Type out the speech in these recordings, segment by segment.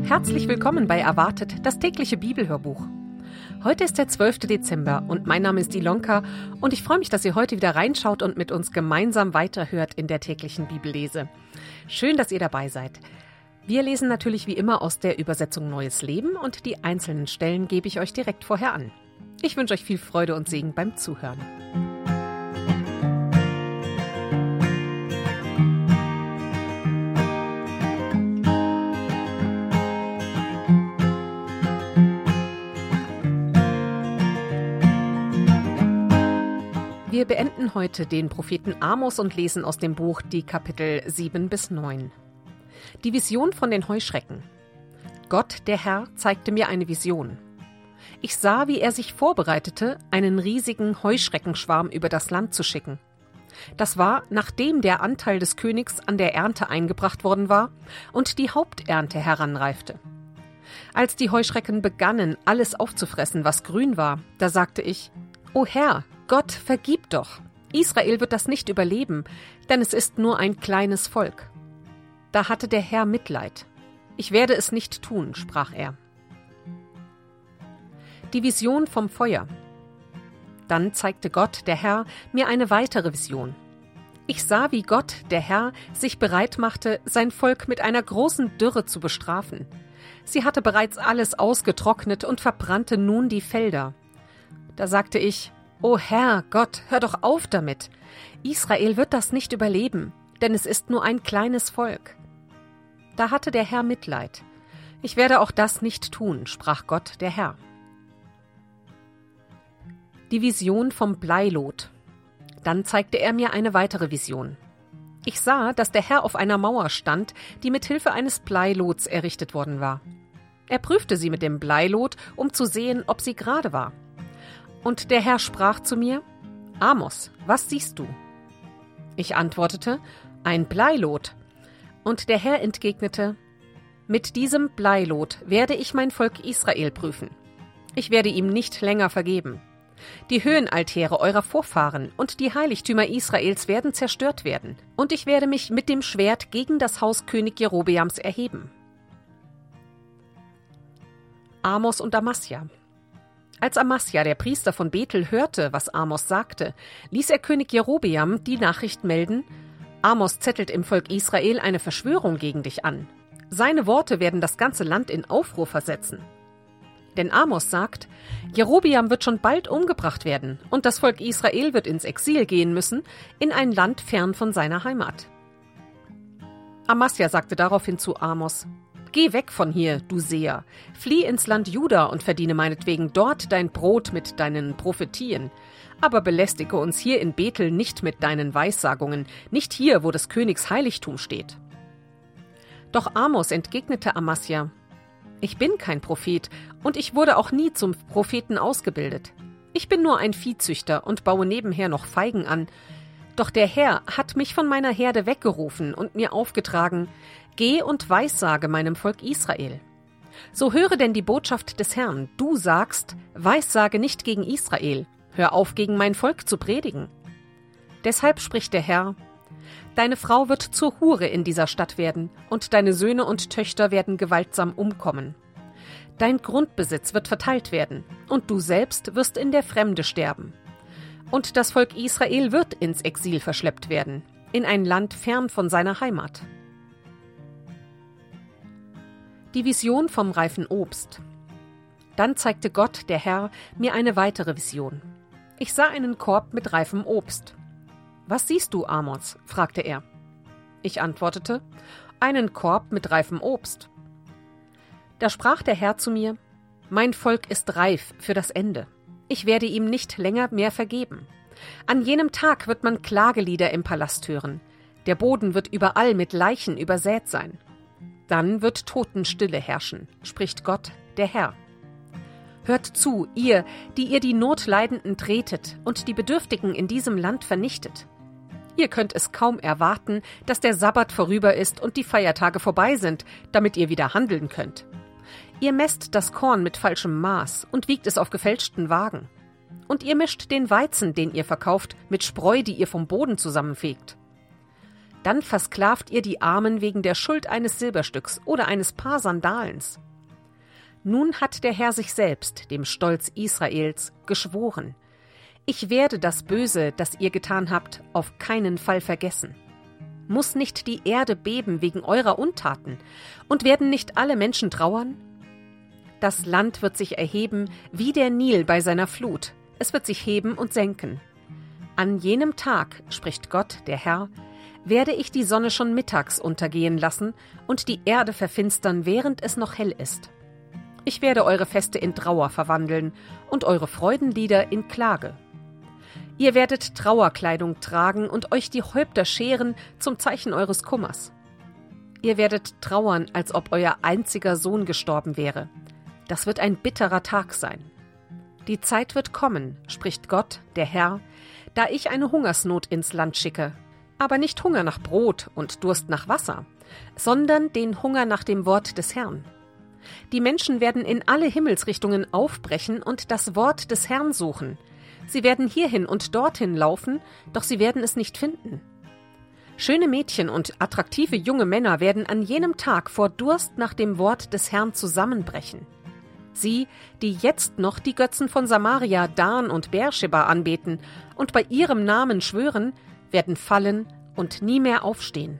Herzlich willkommen bei Erwartet, das tägliche Bibelhörbuch. Heute ist der 12. Dezember und mein Name ist Ilonka und ich freue mich, dass ihr heute wieder reinschaut und mit uns gemeinsam weiterhört in der täglichen Bibellese. Schön, dass ihr dabei seid. Wir lesen natürlich wie immer aus der Übersetzung Neues Leben und die einzelnen Stellen gebe ich euch direkt vorher an. Ich wünsche euch viel Freude und Segen beim Zuhören. Wir beenden heute den Propheten Amos und lesen aus dem Buch die Kapitel 7 bis 9. Die Vision von den Heuschrecken. Gott, der Herr, zeigte mir eine Vision. Ich sah, wie er sich vorbereitete, einen riesigen Heuschreckenschwarm über das Land zu schicken. Das war, nachdem der Anteil des Königs an der Ernte eingebracht worden war und die Haupternte heranreifte. Als die Heuschrecken begannen, alles aufzufressen, was grün war, da sagte ich: O Herr, Gott, vergib doch! Israel wird das nicht überleben, denn es ist nur ein kleines Volk. Da hatte der Herr Mitleid. Ich werde es nicht tun, sprach er. Die Vision vom Feuer. Dann zeigte Gott, der Herr, mir eine weitere Vision. Ich sah, wie Gott, der Herr, sich bereit machte, sein Volk mit einer großen Dürre zu bestrafen. Sie hatte bereits alles ausgetrocknet und verbrannte nun die Felder. Da sagte ich: O Herr, Gott, hör doch auf damit! Israel wird das nicht überleben, denn es ist nur ein kleines Volk. Da hatte der Herr Mitleid. Ich werde auch das nicht tun, sprach Gott, der Herr. Die Vision vom Bleilot. Dann zeigte er mir eine weitere Vision. Ich sah, dass der Herr auf einer Mauer stand, die mit Hilfe eines Bleilots errichtet worden war. Er prüfte sie mit dem Bleilot, um zu sehen, ob sie gerade war. Und der Herr sprach zu mir: Amos, was siehst du? Ich antwortete: Ein Bleilot. Und der Herr entgegnete: Mit diesem Bleilot werde ich mein Volk Israel prüfen. Ich werde ihm nicht länger vergeben. Die Höhenaltäre eurer Vorfahren und die Heiligtümer Israels werden zerstört werden, und ich werde mich mit dem Schwert gegen das Haus König Jerobeams erheben. Amos und Amasja. Als Amasja, der Priester von Bethel, hörte, was Amos sagte, ließ er König Jerobeam die Nachricht melden: Amos zettelt im Volk Israel eine Verschwörung gegen dich an. Seine Worte werden das ganze Land in Aufruhr versetzen. Denn Amos sagt, Jerobeam wird schon bald umgebracht werden und das Volk Israel wird ins Exil gehen müssen, in ein Land fern von seiner Heimat. Amasja sagte daraufhin zu Amos: Geh weg von hier, du Seher, flieh ins Land Juda und verdiene meinetwegen dort dein Brot mit deinen Prophetien. Aber belästige uns hier in Bethel nicht mit deinen Weissagungen, nicht hier, wo des Königs Heiligtum steht. Doch Amos entgegnete Amasja: Ich bin kein Prophet und ich wurde auch nie zum Propheten ausgebildet. Ich bin nur ein Viehzüchter und baue nebenher noch Feigen an. Doch der Herr hat mich von meiner Herde weggerufen und mir aufgetragen: Geh und weissage meinem Volk Israel. So höre denn die Botschaft des Herrn. Du sagst: Weissage nicht gegen Israel. Hör auf, gegen mein Volk zu predigen. Deshalb spricht der Herr: Deine Frau wird zur Hure in dieser Stadt werden, und deine Söhne und Töchter werden gewaltsam umkommen. Dein Grundbesitz wird verteilt werden, und du selbst wirst in der Fremde sterben. Und das Volk Israel wird ins Exil verschleppt werden, in ein Land fern von seiner Heimat. Die Vision vom reifen Obst. Dann zeigte Gott, der Herr, mir eine weitere Vision. Ich sah einen Korb mit reifem Obst. Was siehst du, Amos? Fragte er. Ich antwortete: Einen Korb mit reifem Obst. Da sprach der Herr zu mir: Mein Volk ist reif für das Ende. Ich werde ihm nicht länger mehr vergeben. An jenem Tag wird man Klagelieder im Palast hören. Der Boden wird überall mit Leichen übersät sein. Dann wird Totenstille herrschen, spricht Gott, der Herr. Hört zu, ihr, die ihr die Notleidenden tretet und die Bedürftigen in diesem Land vernichtet. Ihr könnt es kaum erwarten, dass der Sabbat vorüber ist und die Feiertage vorbei sind, damit ihr wieder handeln könnt. Ihr messt das Korn mit falschem Maß und wiegt es auf gefälschten Wagen. Und ihr mischt den Weizen, den ihr verkauft, mit Spreu, die ihr vom Boden zusammenfegt. Dann versklavt ihr die Armen wegen der Schuld eines Silberstücks oder eines Paar Sandalens. Nun hat der Herr sich selbst, dem Stolz Israels, geschworen: Ich werde das Böse, das ihr getan habt, auf keinen Fall vergessen. Muss nicht die Erde beben wegen eurer Untaten? Und werden nicht alle Menschen trauern? Das Land wird sich erheben wie der Nil bei seiner Flut. Es wird sich heben und senken. An jenem Tag, spricht Gott, der Herr, werde ich die Sonne schon mittags untergehen lassen und die Erde verfinstern, während es noch hell ist. Ich werde eure Feste in Trauer verwandeln und eure Freudenlieder in Klage. Ihr werdet Trauerkleidung tragen und euch die Häupter scheren zum Zeichen eures Kummers. Ihr werdet trauern, als ob euer einziger Sohn gestorben wäre. Das wird ein bitterer Tag sein. Die Zeit wird kommen, spricht Gott, der Herr, da ich eine Hungersnot ins Land schicke, aber nicht Hunger nach Brot und Durst nach Wasser, sondern den Hunger nach dem Wort des Herrn. Die Menschen werden in alle Himmelsrichtungen aufbrechen und das Wort des Herrn suchen. Sie werden hierhin und dorthin laufen, doch sie werden es nicht finden. Schöne Mädchen und attraktive junge Männer werden an jenem Tag vor Durst nach dem Wort des Herrn zusammenbrechen. Sie, die jetzt noch die Götzen von Samaria, Dan und Beersheba anbeten und bei ihrem Namen schwören, werden fallen und nie mehr aufstehen.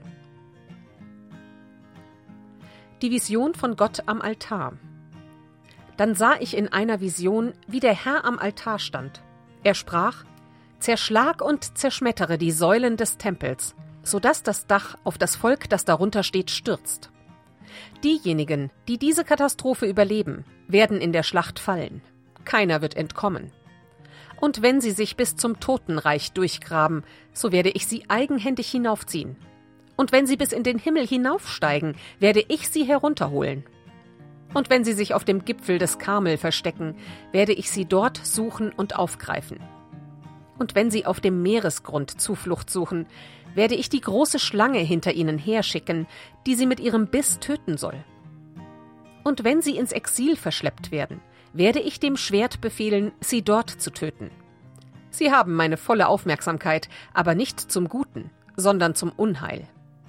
Die Vision von Gott am Altar. Dann sah ich in einer Vision, wie der Herr am Altar stand. Er sprach: Zerschlag und zerschmettere die Säulen des Tempels, sodass das Dach auf das Volk, das darunter steht, stürzt. Diejenigen, die diese Katastrophe überleben, werden in der Schlacht fallen. Keiner wird entkommen. Und wenn sie sich bis zum Totenreich durchgraben, so werde ich sie eigenhändig hinaufziehen. Und wenn sie bis in den Himmel hinaufsteigen, werde ich sie herunterholen. Und wenn sie sich auf dem Gipfel des Karmel verstecken, werde ich sie dort suchen und aufgreifen. Und wenn sie auf dem Meeresgrund Zuflucht suchen, werde ich die große Schlange hinter ihnen herschicken, die sie mit ihrem Biss töten soll. Und wenn sie ins Exil verschleppt werden, werde ich dem Schwert befehlen, sie dort zu töten. Sie haben meine volle Aufmerksamkeit, aber nicht zum Guten, sondern zum Unheil.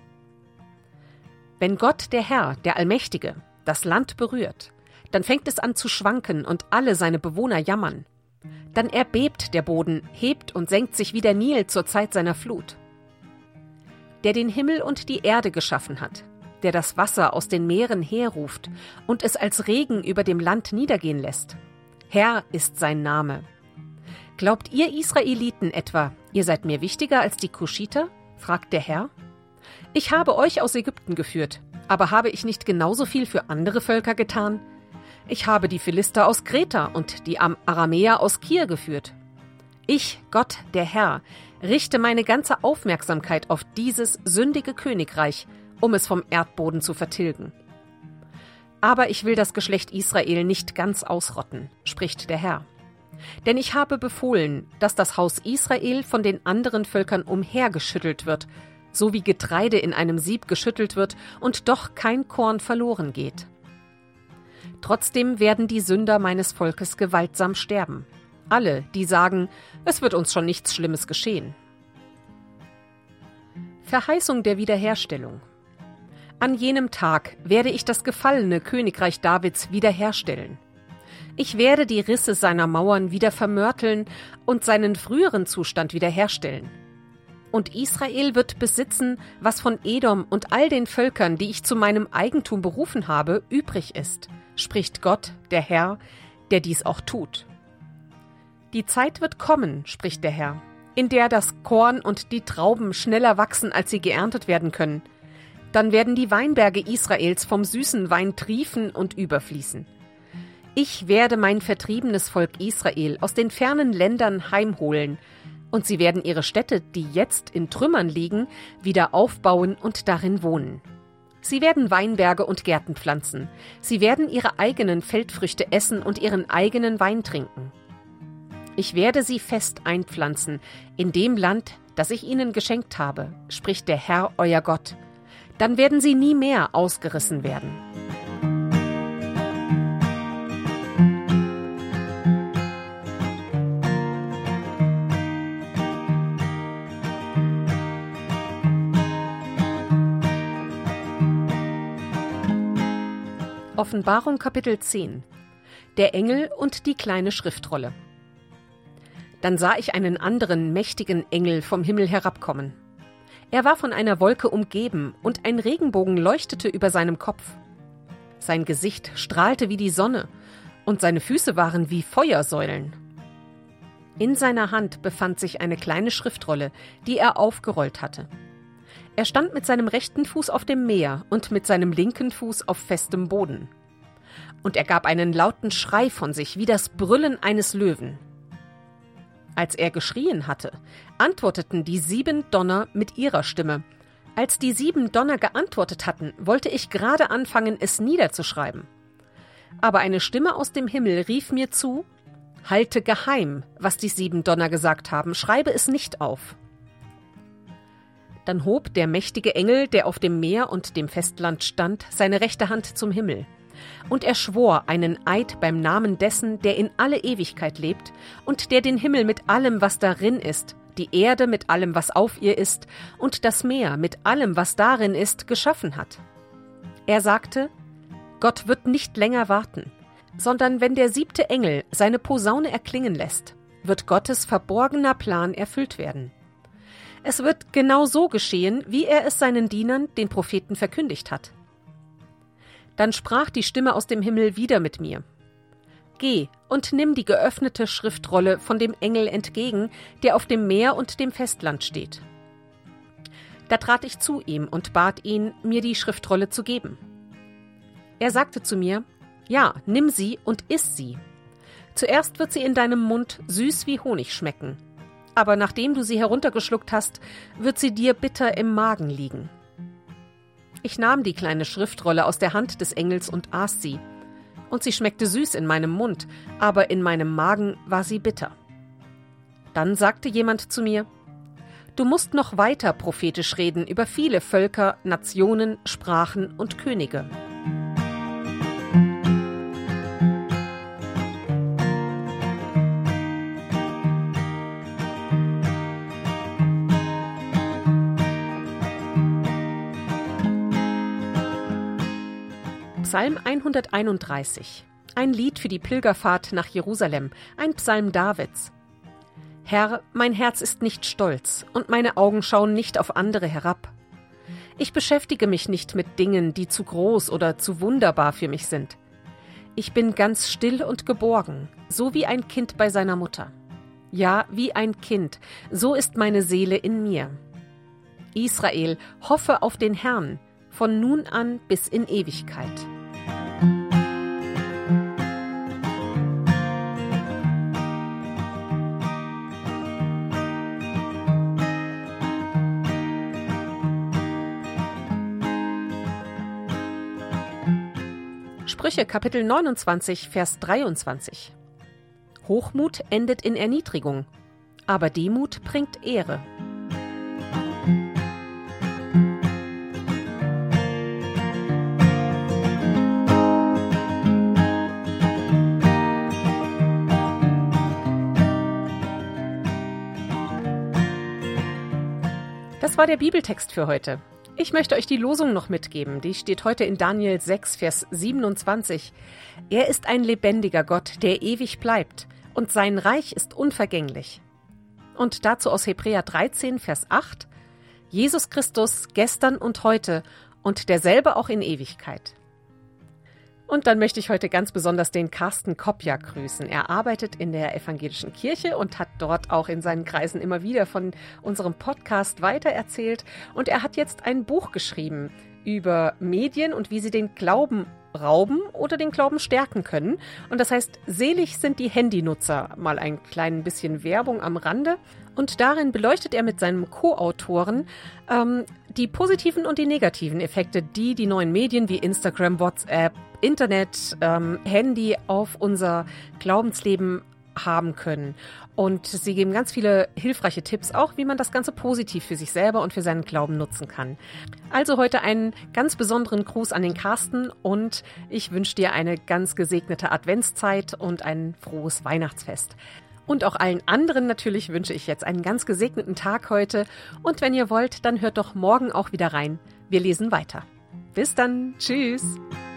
Wenn Gott, der Herr, der Allmächtige, das Land berührt, dann fängt es an zu schwanken und alle seine Bewohner jammern. Dann erbebt der Boden, hebt und senkt sich wie der Nil zur Zeit seiner Flut. Der den Himmel und die Erde geschaffen hat, der das Wasser aus den Meeren herruft und es als Regen über dem Land niedergehen lässt. Herr ist sein Name. Glaubt ihr Israeliten etwa, ihr seid mir wichtiger als die Kuschiter? Fragt der Herr. Ich habe euch aus Ägypten geführt, aber habe ich nicht genauso viel für andere Völker getan? Ich habe die Philister aus Kreta und die Aramäer aus Kir geführt. Ich, Gott, der Herr, richte meine ganze Aufmerksamkeit auf dieses sündige Königreich, um es vom Erdboden zu vertilgen. Aber ich will das Geschlecht Israel nicht ganz ausrotten, spricht der Herr. Denn ich habe befohlen, dass das Haus Israel von den anderen Völkern umhergeschüttelt wird, so wie Getreide in einem Sieb geschüttelt wird und doch kein Korn verloren geht. Trotzdem werden die Sünder meines Volkes gewaltsam sterben. Alle, die sagen, es wird uns schon nichts Schlimmes geschehen. Verheißung der Wiederherstellung. An jenem Tag werde ich das gefallene Königreich Davids wiederherstellen. Ich werde die Risse seiner Mauern wieder vermörteln und seinen früheren Zustand wiederherstellen. Und Israel wird besitzen, was von Edom und all den Völkern, die ich zu meinem Eigentum berufen habe, übrig ist, spricht Gott, der Herr, der dies auch tut. Die Zeit wird kommen, spricht der Herr, in der das Korn und die Trauben schneller wachsen, als sie geerntet werden können. Dann werden die Weinberge Israels vom süßen Wein triefen und überfließen. Ich werde mein vertriebenes Volk Israel aus den fernen Ländern heimholen, und sie werden ihre Städte, die jetzt in Trümmern liegen, wieder aufbauen und darin wohnen. Sie werden Weinberge und Gärten pflanzen. Sie werden ihre eigenen Feldfrüchte essen und ihren eigenen Wein trinken. Ich werde sie fest einpflanzen in dem Land, das ich ihnen geschenkt habe, spricht der Herr, euer Gott. Dann werden sie nie mehr ausgerissen werden. Offenbarung Kapitel 10 – Der Engel und die kleine Schriftrolle. Dann sah ich einen anderen, mächtigen Engel vom Himmel herabkommen. Er war von einer Wolke umgeben, und ein Regenbogen leuchtete über seinem Kopf. Sein Gesicht strahlte wie die Sonne, und seine Füße waren wie Feuersäulen. In seiner Hand befand sich eine kleine Schriftrolle, die er aufgerollt hatte. Er stand mit seinem rechten Fuß auf dem Meer und mit seinem linken Fuß auf festem Boden. Und er gab einen lauten Schrei von sich, wie das Brüllen eines Löwen. Als er geschrien hatte, antworteten die 7 Donner mit ihrer Stimme. Als die 7 Donner geantwortet hatten, wollte ich gerade anfangen, es niederzuschreiben. Aber eine Stimme aus dem Himmel rief mir zu: Halte geheim, was die 7 Donner gesagt haben, schreibe es nicht auf. Dann hob der mächtige Engel, der auf dem Meer und dem Festland stand, seine rechte Hand zum Himmel. Und er schwor einen Eid beim Namen dessen, der in alle Ewigkeit lebt und der den Himmel mit allem, was darin ist, die Erde mit allem, was auf ihr ist, und das Meer mit allem, was darin ist, geschaffen hat. Er sagte: Gott wird nicht länger warten, sondern wenn der 7. Engel seine Posaune erklingen lässt, wird Gottes verborgener Plan erfüllt werden. Es wird genau so geschehen, wie er es seinen Dienern, den Propheten, verkündigt hat. Dann sprach die Stimme aus dem Himmel wieder mit mir: Geh und nimm die geöffnete Schriftrolle von dem Engel entgegen, der auf dem Meer und dem Festland steht. Da trat ich zu ihm und bat ihn, mir die Schriftrolle zu geben. Er sagte zu mir: Ja, nimm sie und iss sie. Zuerst wird sie in deinem Mund süß wie Honig schmecken, aber nachdem du sie heruntergeschluckt hast, wird sie dir bitter im Magen liegen. Ich nahm die kleine Schriftrolle aus der Hand des Engels und aß sie. Und sie schmeckte süß in meinem Mund, aber in meinem Magen war sie bitter. Dann sagte jemand zu mir: Du musst noch weiter prophetisch reden über viele Völker, Nationen, Sprachen und Könige. Psalm 131, ein Lied für die Pilgerfahrt nach Jerusalem, ein Psalm Davids. Herr, mein Herz ist nicht stolz und meine Augen schauen nicht auf andere herab. Ich beschäftige mich nicht mit Dingen, die zu groß oder zu wunderbar für mich sind. Ich bin ganz still und geborgen, so wie ein Kind bei seiner Mutter. Ja, wie ein Kind, so ist meine Seele in mir. Israel, hoffe auf den Herrn, von nun an bis in Ewigkeit. Sprüche Kapitel 29, Vers 23. Hochmut endet in Erniedrigung, aber Demut bringt Ehre. Das war der Bibeltext für heute. Ich möchte euch die Losung noch mitgeben. Die steht heute in Daniel 6, Vers 27. Er ist ein lebendiger Gott, der ewig bleibt, und sein Reich ist unvergänglich. Und dazu aus Hebräer 13, Vers 8. Jesus Christus gestern und heute und derselbe auch in Ewigkeit. Und dann möchte ich heute ganz besonders den Carsten Kopjak grüßen. Er arbeitet in der evangelischen Kirche und hat dort auch in seinen Kreisen immer wieder von unserem Podcast weitererzählt. Und er hat jetzt ein Buch geschrieben über Medien und wie sie den Glauben rauben oder den Glauben stärken können. Und das heißt, selig sind die Handynutzer. Mal ein klein bisschen Werbung am Rande. Und darin beleuchtet er mit seinem Co-Autoren die positiven und die negativen Effekte, die die neuen Medien wie Instagram, WhatsApp, Internet, Handy auf unser Glaubensleben haben können. Und sie geben ganz viele hilfreiche Tipps auch, wie man das Ganze positiv für sich selber und für seinen Glauben nutzen kann. Also heute einen ganz besonderen Gruß an den Carsten und ich wünsche dir eine ganz gesegnete Adventszeit und ein frohes Weihnachtsfest. Und auch allen anderen natürlich wünsche ich jetzt einen ganz gesegneten Tag heute. Und wenn ihr wollt, dann hört doch morgen auch wieder rein. Wir lesen weiter. Bis dann. Tschüss.